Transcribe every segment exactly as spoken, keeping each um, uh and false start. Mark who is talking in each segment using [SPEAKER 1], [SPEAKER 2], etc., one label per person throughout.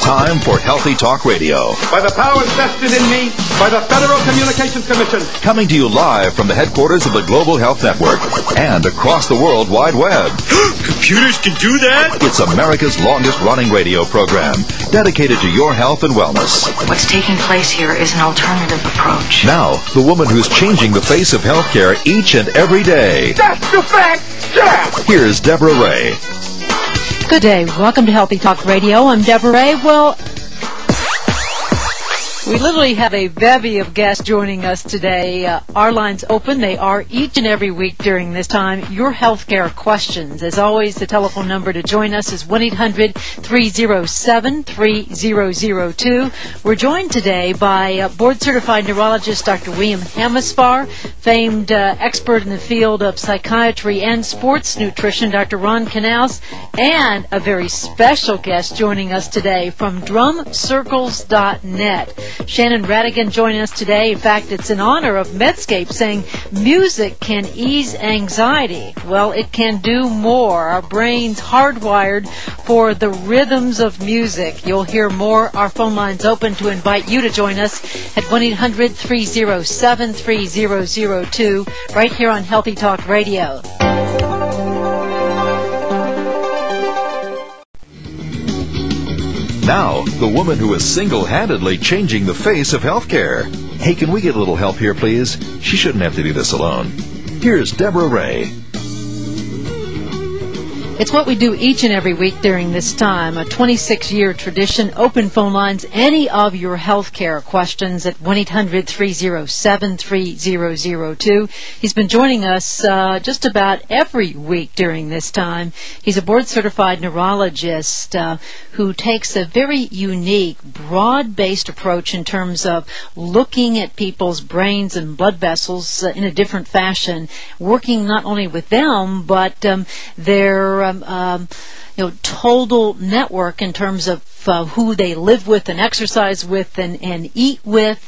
[SPEAKER 1] time for Healthy Talk Radio.
[SPEAKER 2] By the powers vested in me by the Federal Communications Commission.
[SPEAKER 1] Coming to you live from the headquarters of the Global Health Network and across the World Wide Web.
[SPEAKER 3] Computers can do that?
[SPEAKER 1] It's America's longest-running radio program dedicated to your health and wellness.
[SPEAKER 4] What's taking place here is an alternative approach.
[SPEAKER 1] Now, the woman who's changing the face of healthcare each and every day.
[SPEAKER 2] That's the fact, yeah!
[SPEAKER 1] Here's Deborah Ray.
[SPEAKER 5] Good day. Welcome to Healthy Talk Radio. I'm Deborah Ray. Well, we literally have a bevy of guests joining us today. Uh, our lines open. They are each and every week during this time. Your healthcare questions. As always, the telephone number to join us is one eight hundred three oh seven three oh oh two. We're joined today by uh, board-certified neurologist Doctor William Hammesfahr, famed uh, expert in the field of psychiatry and sports nutrition, Doctor Ron Canals, and a very special guest joining us today from drum circles dot net. Shannon Radigan joining us today. In fact, it's in honor of Medscape saying music can ease anxiety. Well, it can do more. Our brain's hardwired for the rhythms of music. You'll hear more. Our phone line's open to invite you to join us at one eight hundred three oh seven three oh oh two right here on Healthy Talk Radio.
[SPEAKER 1] Now, the woman who is single-handedly changing the face of healthcare. Hey, can we get a little help here, please? She shouldn't have to do this alone. Here's Deborah Ray.
[SPEAKER 5] It's what we do each and every week during this time, a twenty-six year tradition. Open phone lines, any of your health care questions at one eight hundred three oh seven three oh oh two. He's been joining us uh, just about every week during this time. He's a board-certified neurologist uh, who takes a very unique, broad-based approach in terms of looking at people's brains and blood vessels uh, in a different fashion, working not only with them, but um, their Um, um, you know, total network in terms of uh, who they live with and exercise with and, and eat with,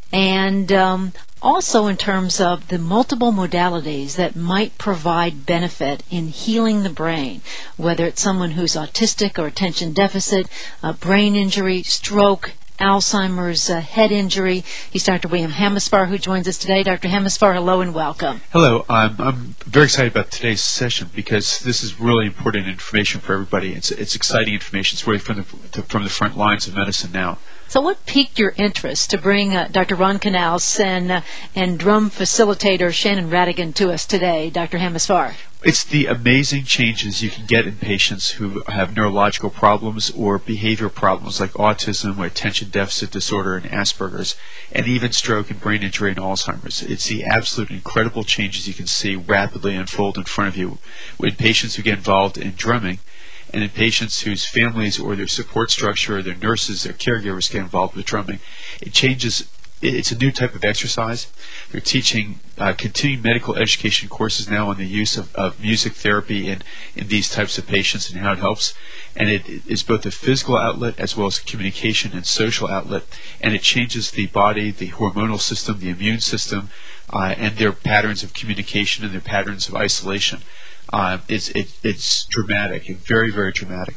[SPEAKER 5] and um, also in terms of the multiple modalities that might provide benefit in healing the brain, whether it's someone who's autistic or attention deficit, uh, brain injury, stroke, Alzheimer's, uh, head injury. He's Doctor William Hammesfahr, who joins us today. Doctor Hammesfahr, hello and welcome.
[SPEAKER 3] Hello. Um, I'm very excited about today's session because this is really important information for everybody. It's it's exciting information. It's really from the from the front lines of medicine now.
[SPEAKER 5] So what piqued your interest to bring uh, Doctor Ron Canals and, uh, and drum facilitator Shannon Radigan to us today, Doctor Hammesfahr?
[SPEAKER 3] It's the amazing changes you can get in patients who have neurological problems or behavior problems like autism or attention deficit disorder and Asperger's, and even stroke and brain injury and Alzheimer's. It's the absolute incredible changes you can see rapidly unfold in front of you with patients who get involved in drumming, and in patients whose families or their support structure or their nurses, their caregivers get involved with drumming. It changes. It's a new type of exercise. They're teaching uh, continuing medical education courses now on the use of, of music therapy in, in these types of patients and how it helps. And it is both a physical outlet as well as a communication and social outlet. And it changes the body, the hormonal system, the immune system, uh, and their patterns of communication and their patterns of isolation. Uh, it's, it, it's dramatic, very, very dramatic.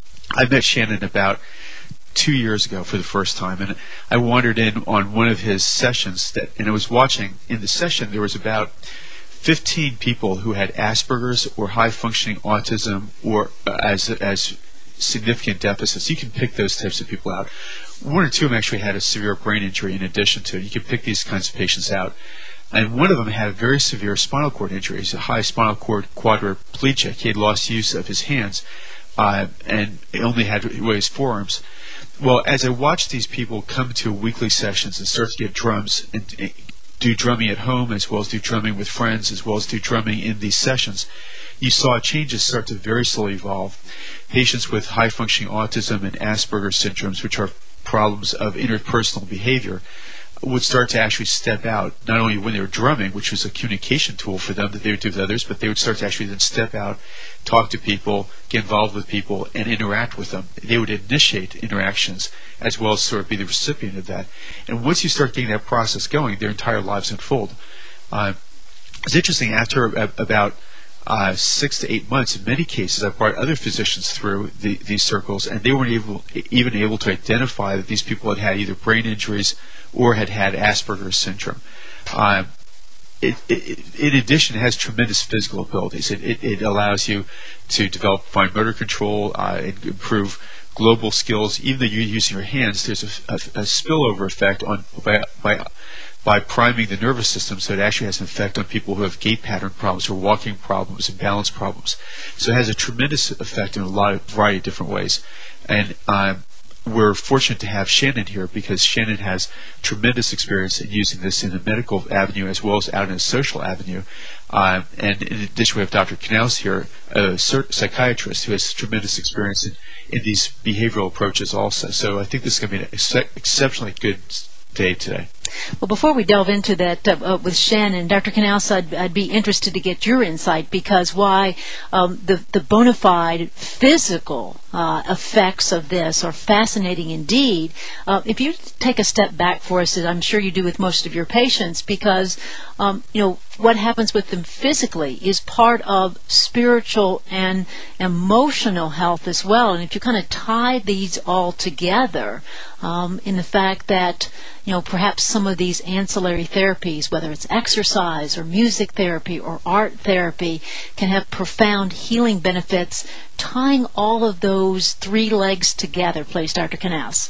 [SPEAKER 3] I met Shannon about two years ago for the first time, and I wandered in on one of his sessions, that, and I was watching. In the session, there was about fifteen people who had Asperger's or high-functioning autism or uh, as as significant deficits. You can pick those types of people out. One or two of them actually had a severe brain injury in addition to it. You can pick these kinds of patients out. And one of them had a very severe spinal cord injury. He's a high spinal cord quadriplegic. He had lost use of his hands uh, and he only had his forearms. Well, as I watched these people come to weekly sessions and start to get drums and uh, do drumming at home as well as do drumming with friends as well as do drumming in these sessions, you saw changes start to very slowly evolve. Patients with high-functioning autism and Asperger's syndromes, which are problems of interpersonal behavior, would start to actually step out, not only when they were drumming, which was a communication tool for them that they would do with others, but they would start to actually then step out, talk to people, get involved with people, and interact with them. They would initiate interactions as well as sort of be the recipient of that. And once you start getting that process going, their entire lives unfold. Uh, it's interesting, after a, about uh, six to eight months. In many cases, I've brought other physicians through the, these circles, and they weren't able, even able to identify that these people had had either brain injuries or had had Asperger's syndrome. Uh, It, it, in addition, it has tremendous physical abilities. It, it, it allows you to develop fine motor control, uh, and improve global skills. Even though you're using your hands, there's a, a, a spillover effect on by, by by priming the nervous system, so it actually has an effect on people who have gait pattern problems or walking problems and balance problems. So it has a tremendous effect in a lot of variety of different ways. And um, we're fortunate to have Shannon here because Shannon has tremendous experience in using this in the medical avenue as well as out in a social avenue. Uh, and in addition, we have Doctor Knaus here, a psychiatrist who has tremendous experience in, in these behavioral approaches also. So I think this is going to be an ex- exceptionally good day today.
[SPEAKER 5] Well, before we delve into that uh, uh, with Shannon, Doctor Knaus, I'd, I'd be interested to get your insight because why um, the, the bona fide physical uh, effects of this are fascinating indeed. Uh, if you take a step back for us, as I'm sure you do with most of your patients, because um, you know what happens with them physically is part of spiritual and emotional health as well. And if you kind of tie these all together um, in the fact that you know perhaps some of these ancillary therapies, whether it's exercise or music therapy or art therapy, can have profound healing benefits, tying all of those three legs together, please, Doctor Knaus.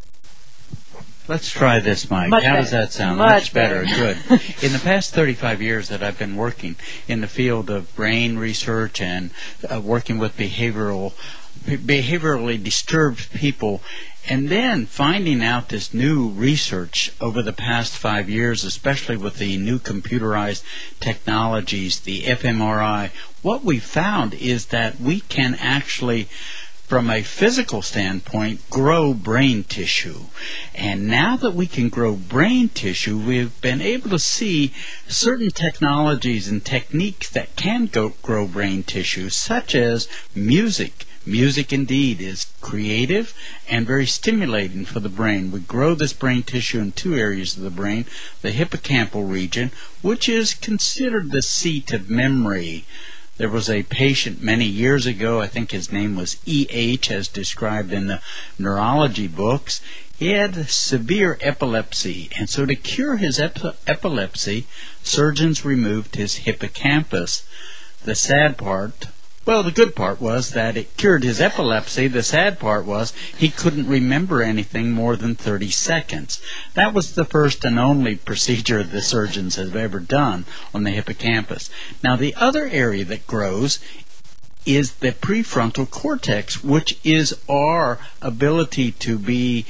[SPEAKER 6] Let's try this, Mike.
[SPEAKER 5] Much
[SPEAKER 6] How
[SPEAKER 5] better.
[SPEAKER 6] does that sound?
[SPEAKER 5] Much,
[SPEAKER 6] Much better.
[SPEAKER 5] better.
[SPEAKER 6] Good. In the past thirty-five years that I've been working in the field of brain research and uh, working with behavioral, behaviorally disturbed people, and then finding out this new research over the past five years, especially with the new computerized technologies, the fMRI, what we found is that we can actually, from a physical standpoint, grow brain tissue. And now that we can grow brain tissue, we've been able to see certain technologies and techniques that can go, grow brain tissue, such as music. Music indeed is creative and very stimulating for the brain. We grow this brain tissue in two areas of the brain, the hippocampal region, which is considered the seat of memory. There was a patient many years ago, I think his name was E H, as described in the neurology books. He had severe epilepsy, and so to cure his ep- epilepsy, surgeons removed his hippocampus. The sad part, well, the good part was that it cured his epilepsy. The sad part was he couldn't remember anything more than thirty seconds. That was the first and only procedure the surgeons have ever done on the hippocampus. Now, the other area that grows is the prefrontal cortex, which is our ability to be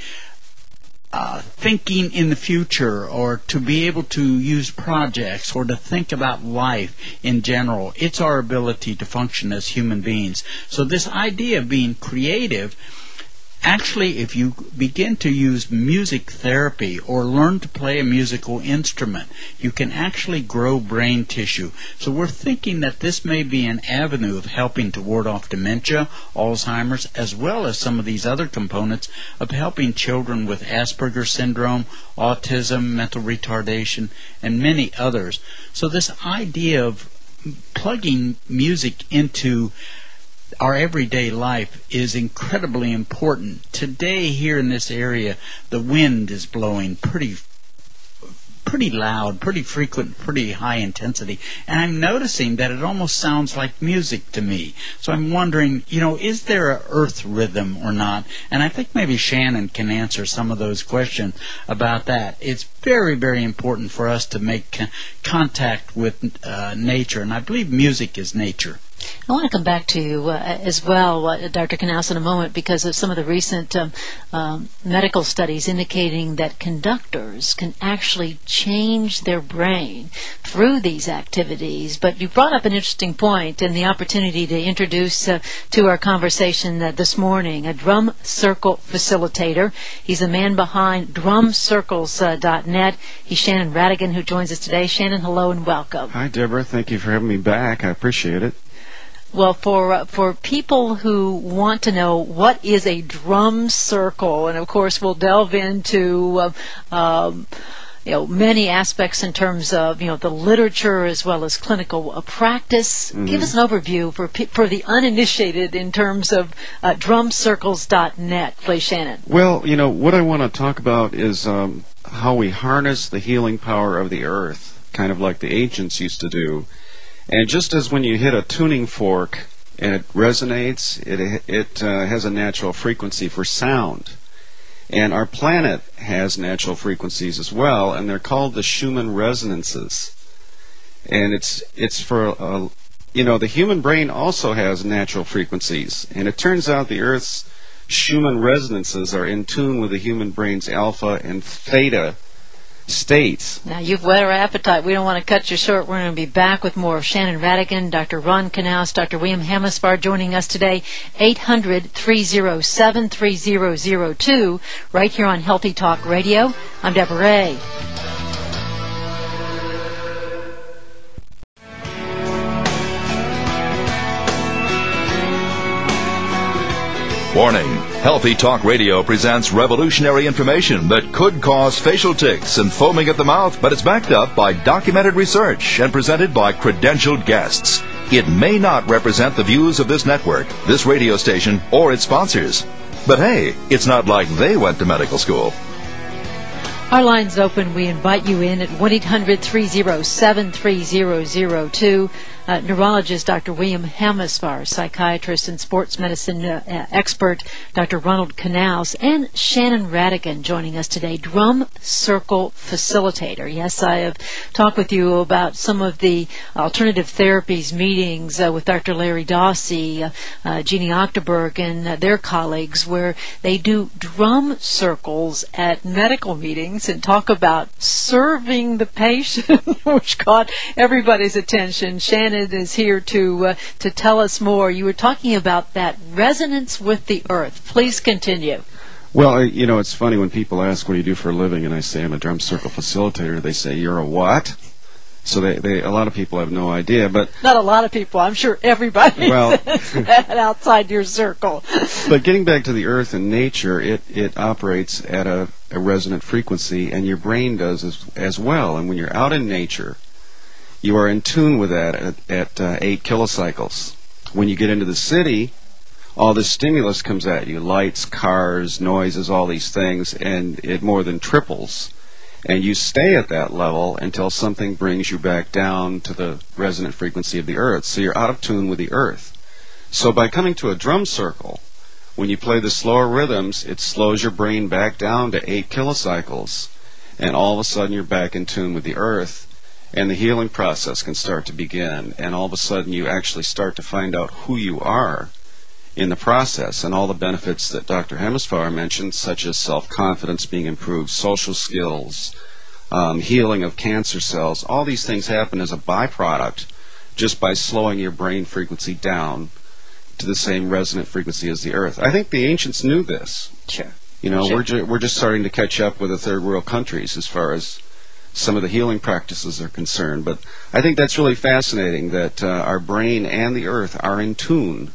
[SPEAKER 6] Uh, thinking in the future, or to be able to use projects, or to think about life in general. It's our ability to function as human beings. So this idea of being creative, actually, if you begin to use music therapy or learn to play a musical instrument, you can actually grow brain tissue. So we're thinking that this may be an avenue of helping to ward off dementia, Alzheimer's, as well as some of these other components of helping children with Asperger's syndrome, autism, mental retardation, and many others. So this idea of plugging music into our everyday life is incredibly important. Today here in this area, the wind is blowing pretty pretty loud, pretty frequent, pretty high intensity, and I'm noticing that it almost sounds like music to me. So I'm wondering, you know, is there an earth rhythm or not? And I think maybe Shannon can answer some of those questions about that. It's very, very important for us to make con- contact with uh, nature, and I believe music is nature.
[SPEAKER 5] I want to come back to you uh, as well, uh, Doctor Knaus, in a moment, because of some of the recent um, um, medical studies indicating that conductors can actually change their brain through these activities. But you brought up an interesting point and the opportunity to introduce uh, to our conversation uh, this morning a drum circle facilitator. He's the man behind drum circles dot net. He's Shannon Radigan, who joins us today. Shannon, hello and welcome.
[SPEAKER 2] Hi, Deborah. Thank you for having me back. I appreciate it.
[SPEAKER 5] Well, for uh, for people who want to know what is a drum circle, and of course we'll delve into uh, um, you know, many aspects in terms of, you know, the literature as well as clinical uh, practice. Mm-hmm. Give us an overview for for the uninitiated in terms of uh, drum circles dot net, please, Shannon.
[SPEAKER 7] Well, you know, what I want to talk about is um, how we harness the healing power of the earth, kind of like the ancients used to do. And just as when you hit a tuning fork and it resonates, it it uh, has a natural frequency for sound. And our planet has natural frequencies as well, and they're called the Schumann resonances. And it's it's for, uh, you know, the human brain also has natural frequencies. And it turns out the Earth's Schumann resonances are in tune with the human brain's alpha and theta states.
[SPEAKER 5] Now, you've whet our appetite. We don't want to cut you short. We're going to be back with more of Shannon Ratigan, Doctor Ron Knaus, Doctor William Hammesfahr joining us today. eight hundred, three oh seven, three oh oh two, right here on Healthy Talk Radio. I'm Deborah Ray.
[SPEAKER 1] Warning. Healthy Talk Radio presents revolutionary information that could cause facial tics and foaming at the mouth, but it's backed up by documented research and presented by credentialed guests. It may not represent the views of this network, this radio station, or its sponsors. But hey, it's not like they went to medical school.
[SPEAKER 5] Our line's open. We invite you in at one eight hundred, three oh seven, three oh oh two. Uh, neurologist Doctor William Hammesfahr, psychiatrist and sports medicine uh, uh, expert Doctor Ronald Knaus, and Shannon Ratigan joining us today, drum circle facilitator. Yes, I have talked with you about some of the alternative therapies meetings uh, with Doctor Larry Dawsey, uh, uh, Jeannie Octoberg, and uh, their colleagues, where they do drum circles at medical meetings and talk about serving the patient, which caught everybody's attention. Shannon is here to uh, to tell us more. You were talking about that resonance with the earth. Please continue.
[SPEAKER 7] Well, you know, it's funny when people ask what do you do for a living, and I say I'm a drum circle facilitator. They say, you're a what? So they, they a lot of people have no idea. But
[SPEAKER 5] not a lot of people. I'm sure everybody
[SPEAKER 7] well,
[SPEAKER 5] outside your circle.
[SPEAKER 7] But getting back to the earth and nature, it, it operates at a, a resonant frequency, and your brain does as, as well. And when you're out in nature, you are in tune with that at, at uh, eight kilocycles. When you get into the city, all this stimulus comes at you, lights, cars, noises, all these things, and it more than triples. And you stay at that level until something brings you back down to the resonant frequency of the earth. So you're out of tune with the earth. So by coming to a drum circle, when you play the slower rhythms, it slows your brain back down to eight kilocycles, and all of a sudden you're back in tune with the earth. And the healing process can start to begin, and all of a sudden you actually start to find out who you are in the process, and all the benefits that Doctor Hammesfahr mentioned, such as self-confidence being improved, social skills, um, healing of cancer cells. All these things happen as a byproduct just by slowing your brain frequency down to the same resonant frequency as the earth. I think the ancients knew this.
[SPEAKER 5] Sure.
[SPEAKER 7] You know,
[SPEAKER 5] sure.
[SPEAKER 7] we're ju- we're just starting to catch up with the third world countries as far as some of the healing practices are concerned. But I think that's really fascinating that uh, our brain and the earth are in tune.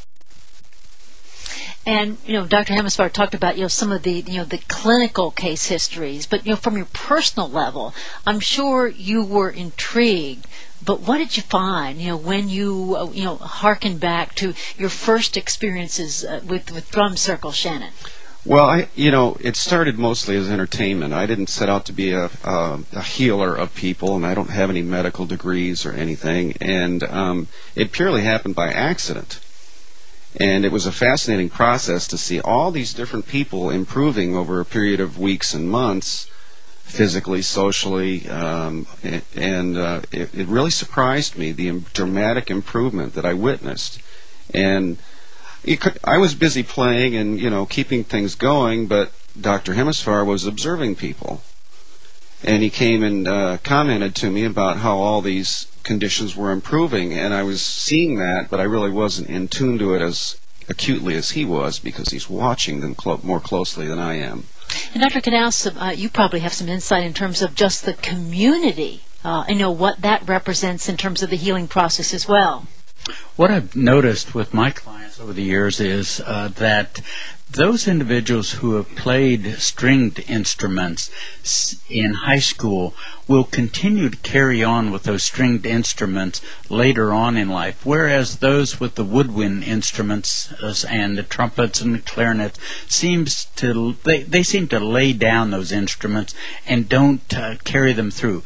[SPEAKER 5] And, you know, Doctor Hammesfahr talked about, you know, some of the, you know, the clinical case histories. But, you know, from your personal level, I'm sure you were intrigued. But what did you find, you know, when you, uh, you know, hearken back to your first experiences uh, with, with drum circle, Shannon?
[SPEAKER 7] Well, I, you know, it started mostly as entertainment. I didn't set out to be a, a, a healer of people, and I don't have any medical degrees or anything. And um, it purely happened by accident. And it was a fascinating process to see all these different people improving over a period of weeks and months, physically, socially, um, and, and uh, it, it really surprised me, the dramatic improvement that I witnessed. And it could, I was busy playing and, you know, keeping things going, but Doctor Hammesfahr was observing people. And he came and uh, commented to me about how all these conditions were improving, and I was seeing that, but I really wasn't in tune to it as acutely as he was, because he's watching them clo- more closely than I am.
[SPEAKER 5] And Doctor Knaus, uh, you probably have some insight in terms of just the community, uh, and know what that represents in terms of the healing process as well.
[SPEAKER 6] What I've noticed with my clients over the years is uh, that those individuals who have played stringed instruments in high school will continue to carry on with those stringed instruments later on in life, whereas those with the woodwind instruments uh, and the trumpets and the clarinets seems to they, they seem to lay down those instruments and don't uh, carry them through.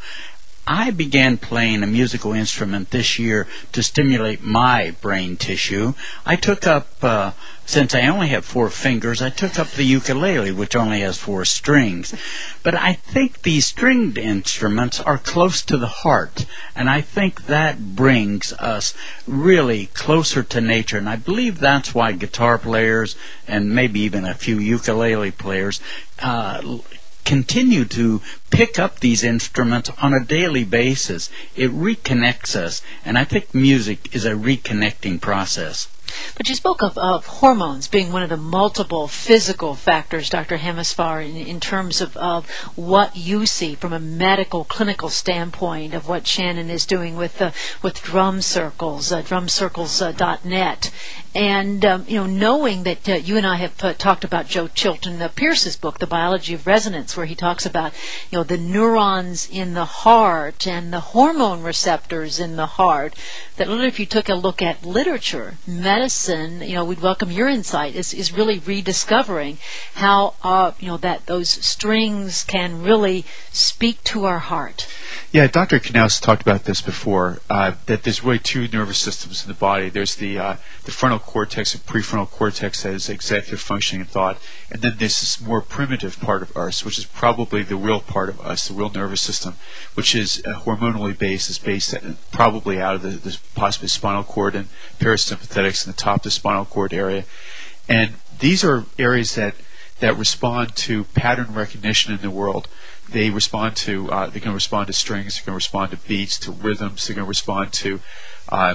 [SPEAKER 6] I began playing a musical instrument this year to stimulate my brain tissue. I took up, uh, since I only have four fingers, I took up the ukulele, which only has four strings. But I think these stringed instruments are close to the heart, and I think that brings us really closer to nature. And I believe that's why guitar players, and maybe even a few ukulele players, uh, continue to pick up these instruments on a daily basis. It reconnects us, and I think music is a reconnecting process.
[SPEAKER 5] But you spoke of, of hormones being one of the multiple physical factors, Doctor Hammesfahr, in, in terms of, of what you see from a medical, clinical standpoint of what Shannon is doing with uh, with drum circles, uh, drum circles dot net. And, um, you know, knowing that uh, you and I have uh, talked about Joe Chilton uh, Pierce's book, The Biology of Resonance, where he talks about, you know, the neurons in the heart and the hormone receptors in the heart, that literally if you took a look at literature, medicine, you know, we'd welcome your insight, is, is really rediscovering how, uh, you know, that those strings can really speak to our heart.
[SPEAKER 3] Yeah, Doctor Knaus talked about this before, uh, that there's really two nervous systems in the body. There's the uh, the frontal cortex and prefrontal cortex that is executive functioning and thought, and then there's this more primitive part of us, which is probably the real part of us, the real nervous system, which is uh, hormonally based, is based at, probably out of the, the possibly spinal cord and parasympathetics in the top of the spinal cord area. And these are areas that, that respond to pattern recognition in the world. They respond to, uh, they can respond to strings, they can respond to beats, to rhythms, they can respond to uh,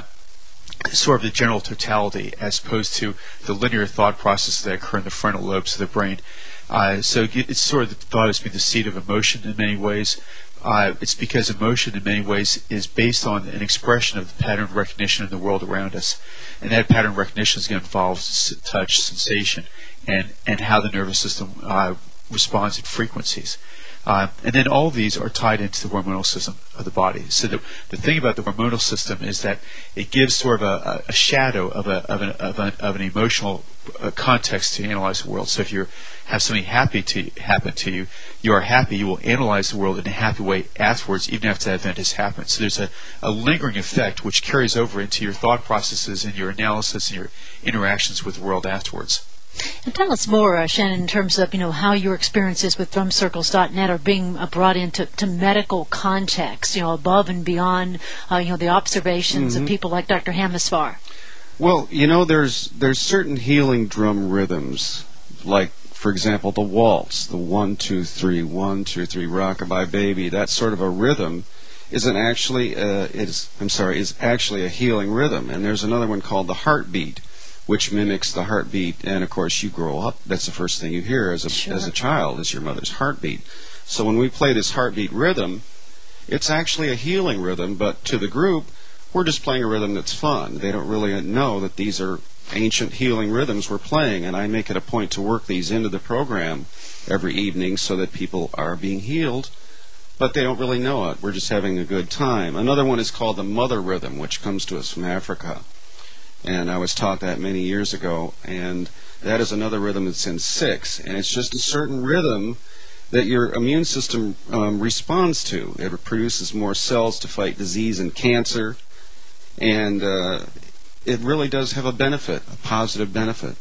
[SPEAKER 3] sort of the general totality as opposed to the linear thought processes that occur in the frontal lobes of the brain. Uh, so it's sort of thought as being the seat of emotion in many ways. Uh, it's because emotion in many ways is based on an expression of the pattern recognition in the world around us. And that pattern recognition is going to involve s- touch, sensation, and, and how the nervous system uh, responds at frequencies. Uh, and then all of these are tied into the hormonal system of the body. So the, the thing about the hormonal system is that it gives sort of a, a shadow of, a, of, an, of, an, of an emotional uh, context to analyze the world. So if you have something happy to happen to you, you are happy, you will analyze the world in a happy way afterwards, even after that event has happened. So there's a, a lingering effect which carries over into your thought processes and your analysis and your interactions with the world afterwards.
[SPEAKER 5] And tell us more, uh, Shannon, in terms of, you know, how your experiences with drum circles dot net are being uh, brought into to medical context, you know, above and beyond, uh, you know, the observations mm-hmm. of people like Doctor Hammesfahr.
[SPEAKER 7] Well, you know, there's there's certain healing drum rhythms, like, for example, the waltz, the one, two, three, one, two, three, rockabye baby. That sort of a rhythm isn't actually uh, is I'm sorry is actually a healing rhythm. And there's another one called the heartbeat, which mimics the heartbeat, and of course you grow up, that's the first thing you hear as a sure. as a child, is your mother's heartbeat. So when we play this heartbeat rhythm, it's actually a healing rhythm, but to the group, we're just playing a rhythm that's fun. They don't really know that these are ancient healing rhythms we're playing, and I make it a point to work these into the program every evening so that people are being healed, but they don't really know it. We're just having a good time. Another one is called the mother rhythm, which comes to us from Africa. And I was taught that many years ago, and that is another rhythm that's in six, and it's just a certain rhythm that your immune system um, responds to. It produces more cells to fight disease and cancer, and uh, it really does have a benefit, a positive benefit.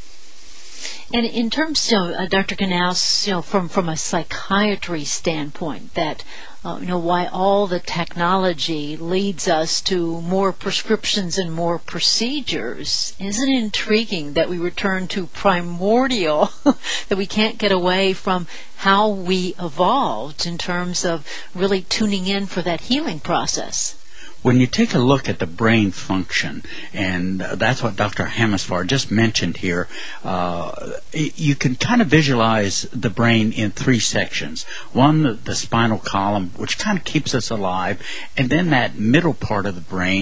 [SPEAKER 5] And in terms, you know, uh, Doctor Knaus, you know, from from a psychiatry standpoint, that uh, you know, why all the technology leads us to more prescriptions and more procedures, isn't it intriguing that we return to primordial, that we can't get away from how we evolved in terms of really tuning in for that healing process?
[SPEAKER 6] When you take a look at the brain function, and that's what Doctor Hammesfahr just mentioned here, uh, you can kind of visualize the brain in three sections. One, the spinal column, which kind of keeps us alive, and then that middle part of the brain,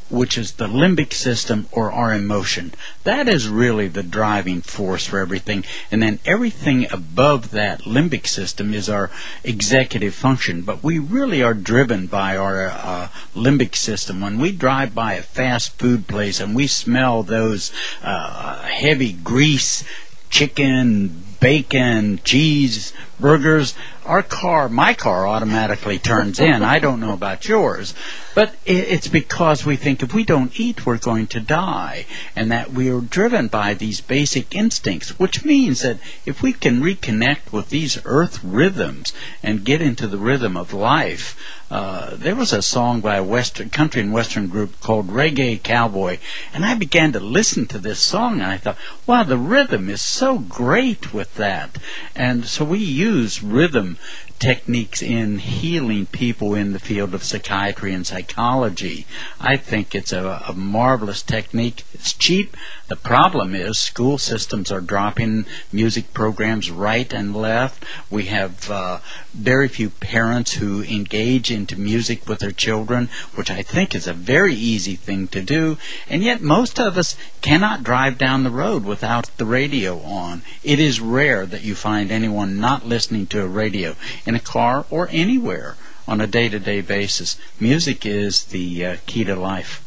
[SPEAKER 6] which is the limbic system or our emotion. That is really the driving force for everything. And then everything above that limbic system is our executive function. But we really are driven by our uh, limbic system. When we drive by a fast food place and we smell those uh, heavy grease, chicken, bacon, cheese, burgers, our car, my car automatically turns in. I don't know about yours. But it's because we think if we don't eat, we're going to die. And that we are driven by these basic instincts, which means that if we can reconnect with these earth rhythms and get into the rhythm of life, uh, there was a song by a Western country and Western group called Reggae Cowboy. And I began to listen to this song and I thought, wow, the rhythm is so great with that. And so we use rhythm techniques in healing people in the field of psychiatry and psychology. I think it's a, a marvelous technique. It's cheap. The problem is school systems are dropping music programs right and left. We have uh, very few parents who engage into music with their children, which I think is a very easy thing to do. And yet most of us cannot drive down the road without the radio on. It is rare that you find anyone not listening to a radio in a car or anywhere on a day-to-day basis. Music is the uh, key to life.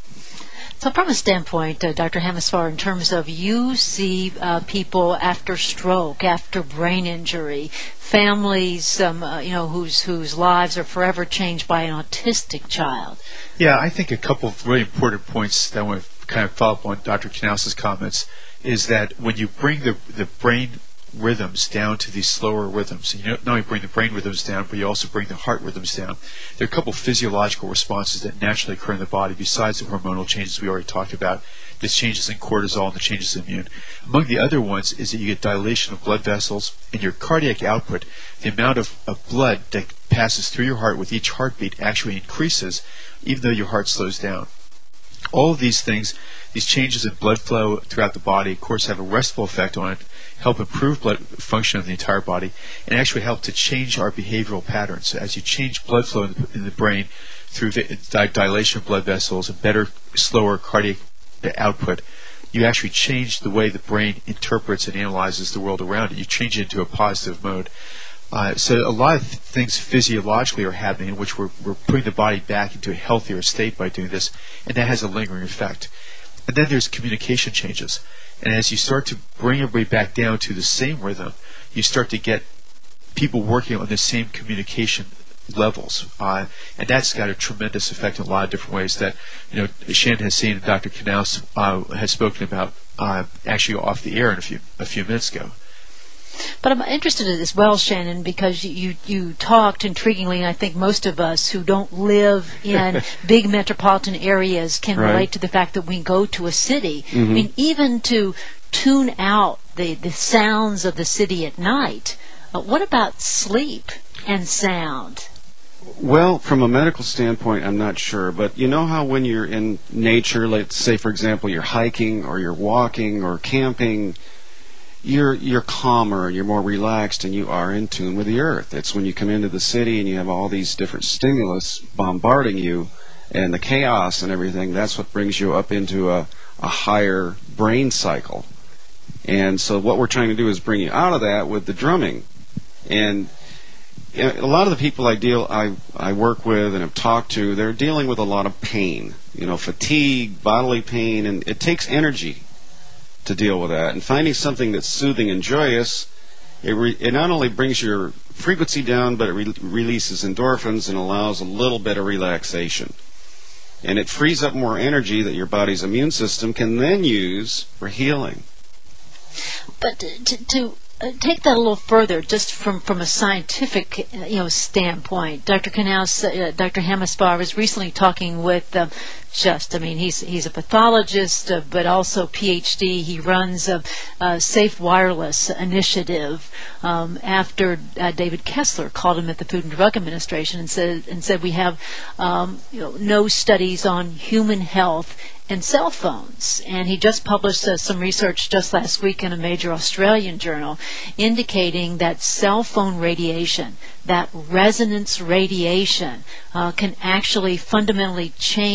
[SPEAKER 5] So from a standpoint, uh, Doctor Hammesfahr, in terms of you see uh, people after stroke, after brain injury, families, um, uh, you know, whose whose lives are forever changed by an autistic child.
[SPEAKER 3] Yeah, I think a couple of really important points that I want to kind of follow up on Doctor Knaus's comments is that when you bring the the brain rhythms down to these slower rhythms, and you not only bring the brain rhythms down, but you also bring the heart rhythms down. There are a couple of physiological responses that naturally occur in the body besides the hormonal changes we already talked about, the changes in cortisol and the changes in immune. Among the other ones is that you get dilation of blood vessels, and your cardiac output, the amount of, of blood that passes through your heart with each heartbeat actually increases, even though your heart slows down. All of these things, these changes in blood flow throughout the body, of course, have a restful effect on it, help improve blood function of the entire body, and actually help to change our behavioral patterns. So as you change blood flow in the, in the brain through the dilation of blood vessels and better, slower cardiac output, you actually change the way the brain interprets and analyzes the world around it. You change it into a positive mode. Uh, so a lot of th- things physiologically are happening in which we're, we're putting the body back into a healthier state by doing this, and that has a lingering effect. And then there's communication changes. And as you start to bring everybody back down to the same rhythm, you start to get people working on the same communication levels. Uh, and that's got a tremendous effect in a lot of different ways that, you know, Shannon has seen and Doctor Knaus uh, has spoken about uh, actually off the air in a few, a few minutes ago.
[SPEAKER 5] But I'm interested as well, Shannon, because you, you talked intriguingly, and I think most of us who don't live in big metropolitan areas can
[SPEAKER 7] right.
[SPEAKER 5] relate to the fact that we go to a city.
[SPEAKER 7] Mm-hmm.
[SPEAKER 5] I mean, even to tune out the, the sounds of the city at night, uh, what about sleep and sound?
[SPEAKER 7] Well, from a medical standpoint, I'm not sure. But you know how when you're in nature, let's say, for example, you're hiking or you're walking or camping, You're you're calmer, you're more relaxed, and you are in tune with the earth. It's when you come into the city and you have all these different stimulus bombarding you and the chaos and everything, that's what brings you up into a, a higher brain cycle. And so what we're trying to do is bring you out of that with the drumming. And you know, a lot of the people I deal I, I work with and have talked to, they're dealing with a lot of pain, you know, fatigue, bodily pain, and it takes energy to deal with that. And finding something that's soothing and joyous, it, re- it not only brings your frequency down, but it re- releases endorphins and allows a little bit of relaxation. And it frees up more energy that your body's immune system can then use for healing.
[SPEAKER 5] But to, to uh, take that a little further, just from, from a scientific uh, you know standpoint, Doctor Knaus, uh, Doctor Hammesfahr was recently talking with uh, just, I mean, he's he's a pathologist, uh, but also P H D. He runs a, a Safe Wireless initiative um, after uh, David Kessler called him at the Food and Drug Administration and said and said we have um, you know, no studies on human health and cell phones. And he just published uh, some research just last week in a major Australian journal indicating that cell phone radiation, that resonance radiation, uh, can actually fundamentally change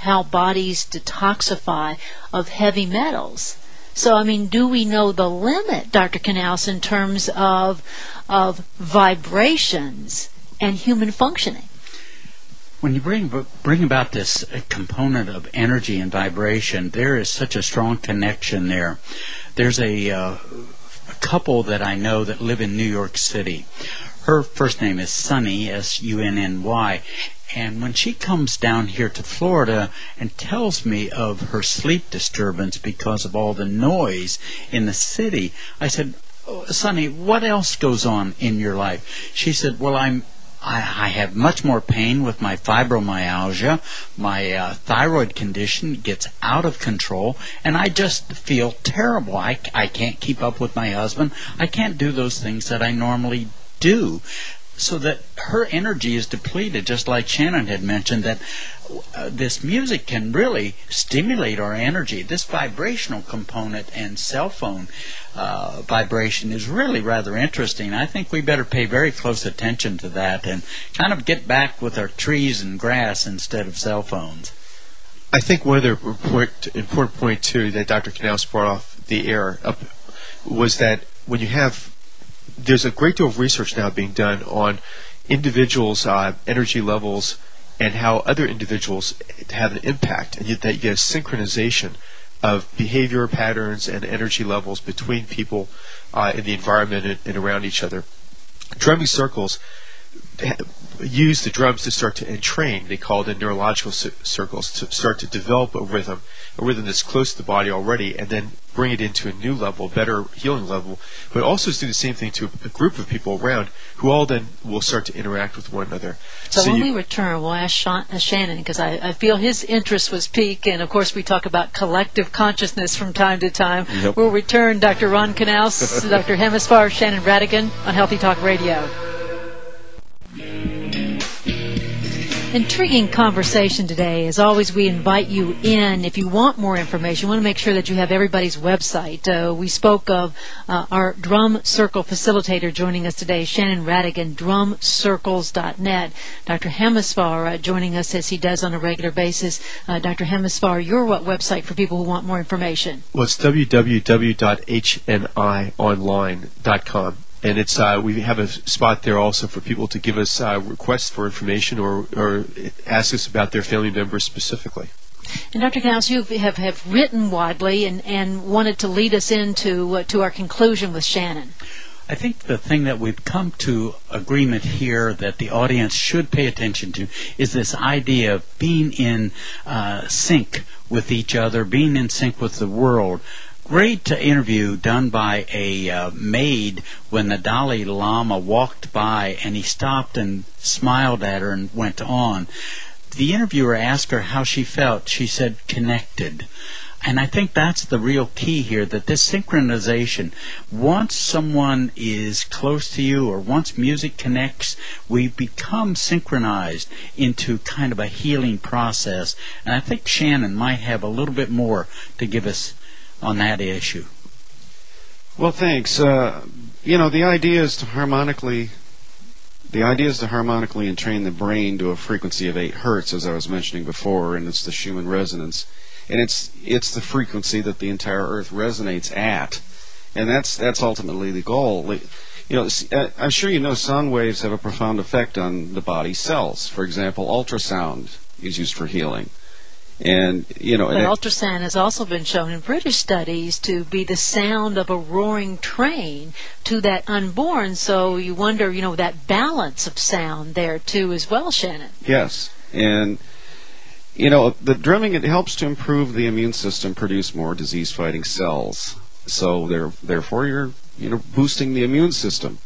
[SPEAKER 5] how bodies detoxify of heavy metals. So, I mean, do we know the limit, Doctor Knaus, in terms of of vibrations and human functioning?
[SPEAKER 6] When you bring bring about this component of energy and vibration, there is such a strong connection there. There's a, uh, a couple that I know that live in New York City. Her first name is Sunny, S U N N Y. And when she comes down here to Florida and tells me of her sleep disturbance because of all the noise in the city, I said, oh, Sunny, what else goes on in your life? She said, well, I'm I, I have much more pain with my fibromyalgia. My uh, thyroid condition gets out of control, and I just feel terrible. I, I can't keep up with my husband. I can't do those things that I normally do. So that her energy is depleted, just like Shannon had mentioned, that uh, this music can really stimulate our energy. This vibrational component and cell phone uh, vibration is really rather interesting. I think we better pay very close attention to that and kind of get back with our trees and grass instead of cell phones.
[SPEAKER 3] I think one other important, important point, too, that Doctor Knaus brought off the air up was that when you have there's a great deal of research now being done on individuals' uh, energy levels and how other individuals have an impact, and that you get a synchronization of behavior patterns and energy levels between people uh, in the environment and, and around each other. Drumming circles use the drums to start to entrain. They call them neurological c- circles to start to develop a rhythm, a rhythm that's close to the body already, and then bring it into a new level, better healing level, but also do the same thing to a, a group of people around who all then will start to interact with one another.
[SPEAKER 5] So,
[SPEAKER 3] so
[SPEAKER 5] when
[SPEAKER 3] you,
[SPEAKER 5] we return, we'll ask Sean, uh, Shannon, because I, I feel his interest was piqued, and of course we talk about collective consciousness from time to time.
[SPEAKER 7] Yep.
[SPEAKER 5] We'll return Doctor Ron Knaus, Doctor Hemisfar, Shannon Radigan on Healthy Talk Radio. Intriguing conversation today. As always, we invite you in. If you want more information, we want to make sure that you have everybody's website. Uh, we spoke of uh, our Drum Circle facilitator joining us today, Shannon Radigan, drum circles dot net. Doctor Hemisfar uh, joining us as he does on a regular basis. Uh, Doctor Hemisfar, your what website for people who want more information?
[SPEAKER 3] Well, it's w w w dot h n i online dot com. And it's uh, we have a spot there also for people to give us uh, requests for information or, or ask us about their family members specifically.
[SPEAKER 5] And Doctor Knaus, you have, have written widely and, and wanted to lead us into uh, to our conclusion with Shannon.
[SPEAKER 6] I think the thing that we've come to agreement here that the audience should pay attention to is this idea of being in uh, sync with each other, being in sync with the world. Great interview done by a uh, maid when the Dalai Lama walked by, and he stopped and smiled at her and went on. The interviewer asked her how she felt. She said, connected. And I think that's the real key here, that this synchronization, once someone is close to you or once music connects, we become synchronized into kind of a healing process. And I think Shannon might have a little bit more to give us on that issue.
[SPEAKER 7] Well, thanks. Uh, you know, the idea is to harmonically, the idea is to harmonically entrain the brain to a frequency of eight hertz, as I was mentioning before, and it's the Schumann resonance, and it's it's the frequency that the entire Earth resonates at, and that's that's ultimately the goal. You know, I'm sure you know sound waves have a profound effect on the body cells. For example, ultrasound is used for healing. And, you know,
[SPEAKER 5] but ultrasound has also been shown in British studies to be the sound of a roaring train to that unborn. So you wonder, you know, that balance of sound there too as well, Shannon.
[SPEAKER 7] Yes. And, you know, the drumming, it helps to improve the immune system, produce more disease-fighting cells. So there, therefore you're, you know, boosting the immune system.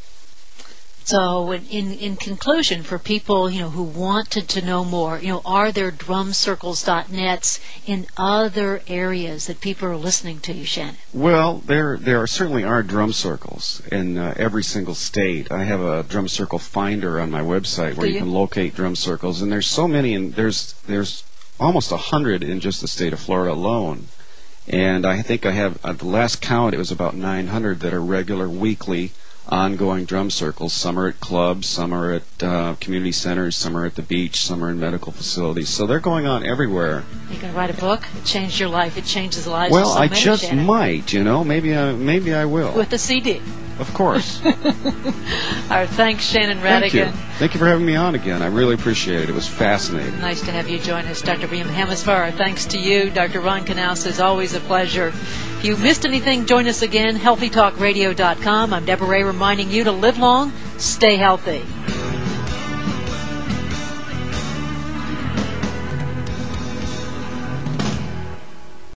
[SPEAKER 5] So, in, in in conclusion, for people you know who wanted to know more, you know, are there drum circles dot nets in other areas that people are listening to you, Shannon?
[SPEAKER 7] Well, there there are, certainly are drum circles in uh, every single state. I have a drum circle finder on my website where you? you can locate drum circles, and there's so many, and there's there's almost a hundred in just the state of Florida alone. And I think I have at the last count it was about nine hundred that are regular weekly ongoing drum circles. Some are at clubs, some are at uh, community centers, some are at the beach, some are in medical facilities. So they're going on everywhere.
[SPEAKER 5] You can write a book. It changed your life. It changes the lives
[SPEAKER 7] Well,
[SPEAKER 5] of so
[SPEAKER 7] I
[SPEAKER 5] many,
[SPEAKER 7] just
[SPEAKER 5] Shannon.
[SPEAKER 7] might, you know. Maybe I, maybe I will.
[SPEAKER 5] With the C D.
[SPEAKER 7] Of course.
[SPEAKER 5] Our thanks, Shannon Radigan.
[SPEAKER 7] Thank you. Thank you for having me on again. I really appreciate it. It was fascinating.
[SPEAKER 5] Nice to have you join us, Doctor William Hammesfahr. Our thanks to you, Doctor Ron Knaus. It's always a pleasure. If you missed anything, join us again, healthy talk radio dot com. I'm Deborah Ray reminding you to live long, stay healthy.